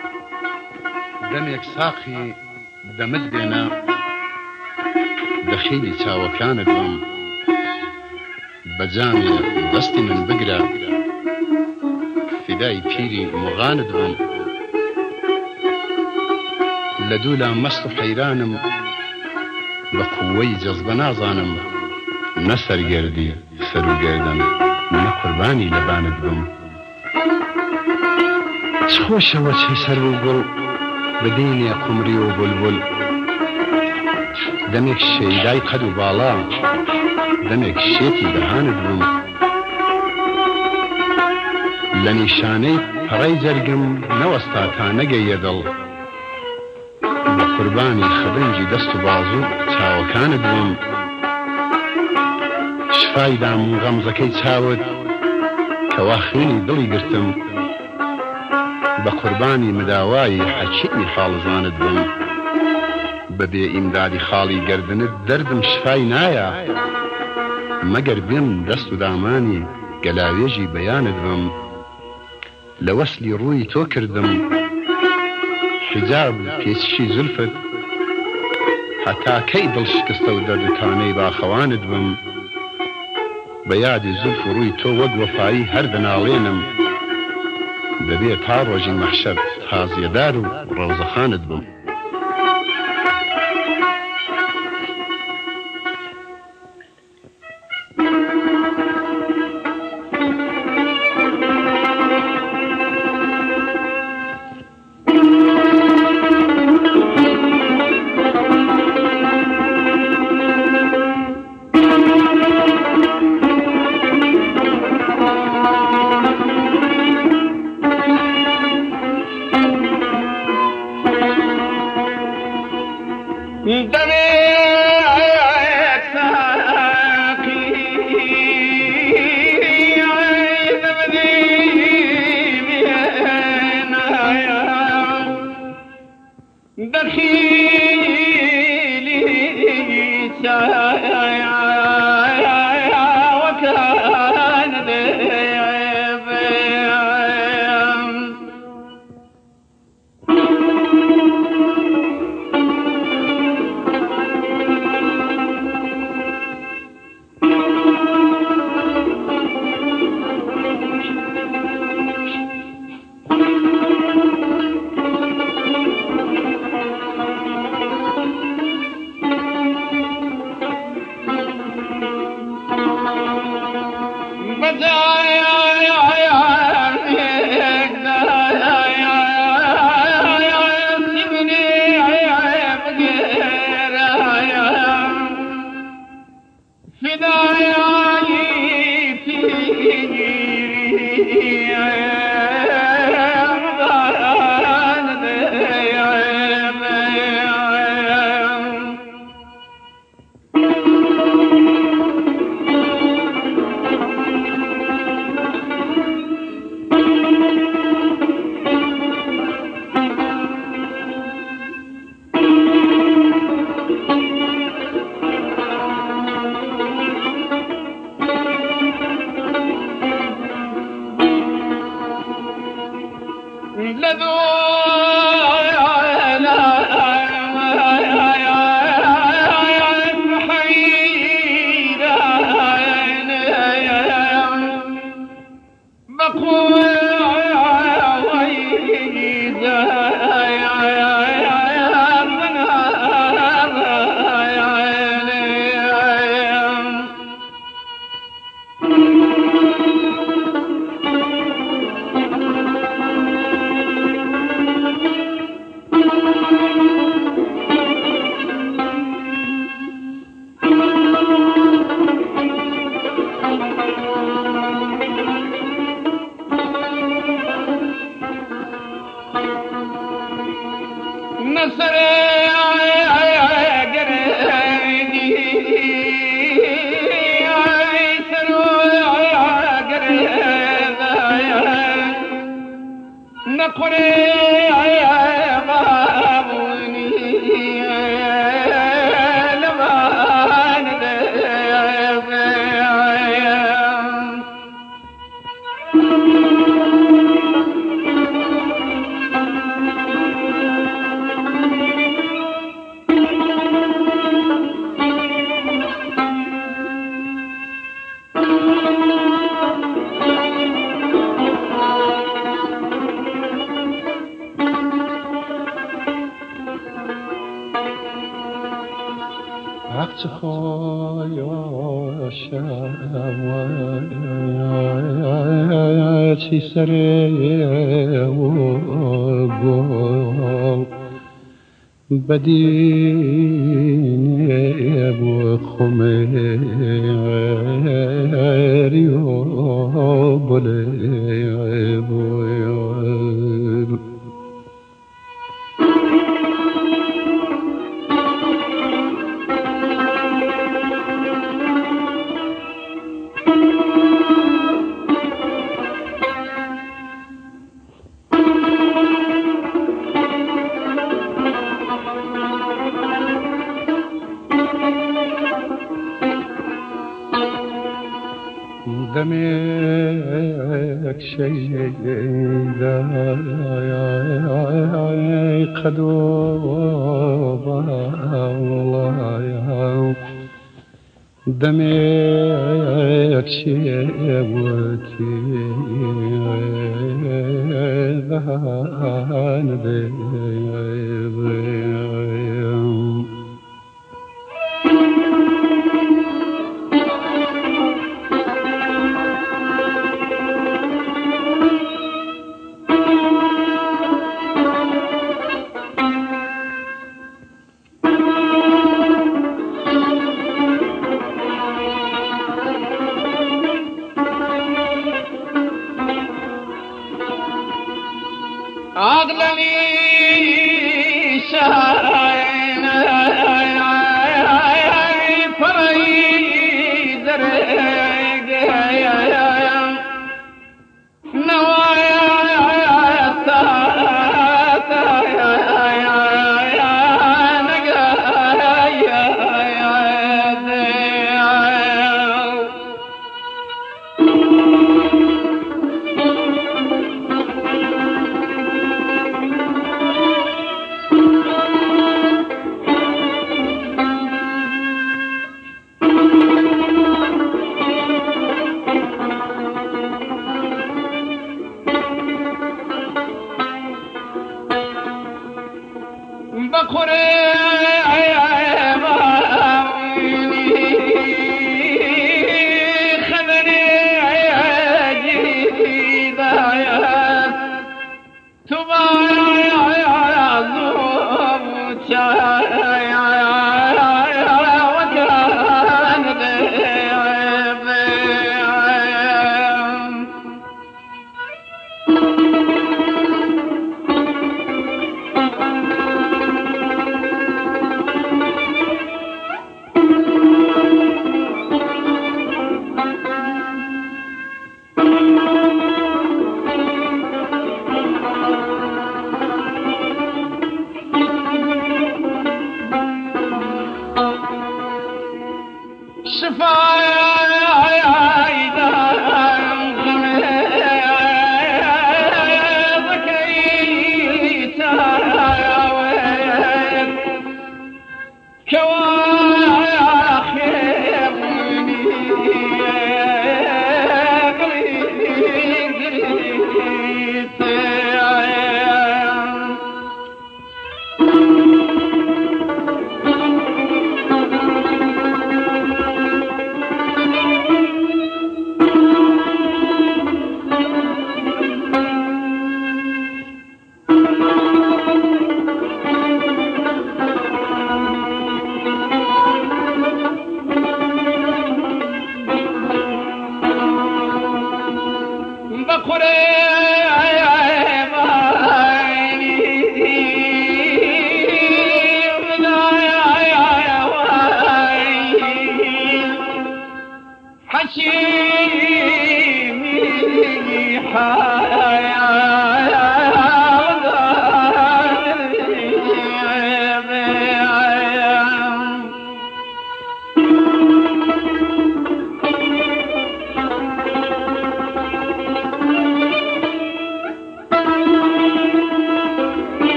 دەمێک ساقی دەمت دێنە دەخیلی چاوەکانت بم بەجامێ دەستی من بگرە فدای پیری مغانت بم لە دوولا مەست و حەیرانم بە قووەی جەزبە نازانم نە سەرگەردی سەر و گەردن نە قوربانی لەبانت بم چ خۆشەوە چەی سەر و گوڵ بدینێ قومری و بولبول دەمێک شەیدای قەد و باڵا دەمێک شێتی دەهانت بم لە نیشانەی پەڕەی جەرگم نەوەستا تا نەگەیە دڵ بە قوربانی خبنجی دەست و بازوو چاوەکانت بم شفای دام و غەمزەکەی چاوت کەوا خوێنی دڵی گرتم بە قوربانی مداوایی حەکیمی حاڵزانت بم بەبێ ئیمدادی خاڵی گەردنت دەردم شفای نایە مەگەر بێم دەست و دامانی گەلاوێژی بەیانت بم لە وەسلی ڕووی تۆ کردم حجاب پێچشی زولفت هەتا کەی دڵ شکستە و دەردکانەی باخەوانت بم بە یادی زولف و ڕووی تۆ وەک وەفایی هەر دەناڵێنم دەبێت تا ڕۆژی مەحشەر تازیەدار و ڕەوزەخانت بم عقد خویاشم چی سری و گل بدینی و خمری و بلی بویل دمك شيدا قدوبا الله دمك شيوتي ذهان عقلني شاين فريد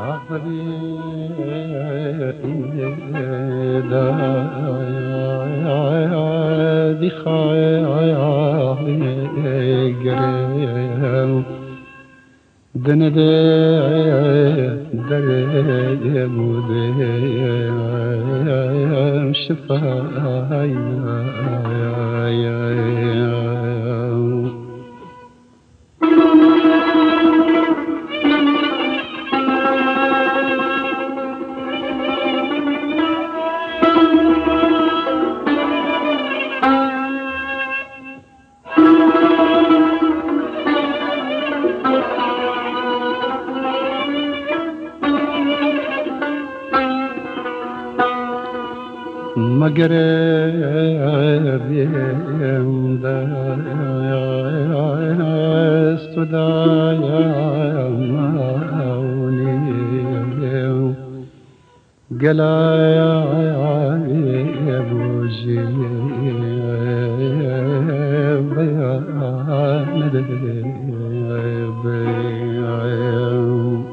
دی خیال گرم دنده در بودم شفای مگر بیم دست و دایمونیم گلای بوجی بیان بیم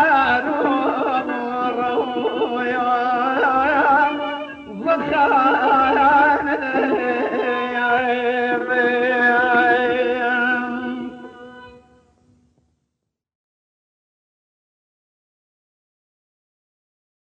يا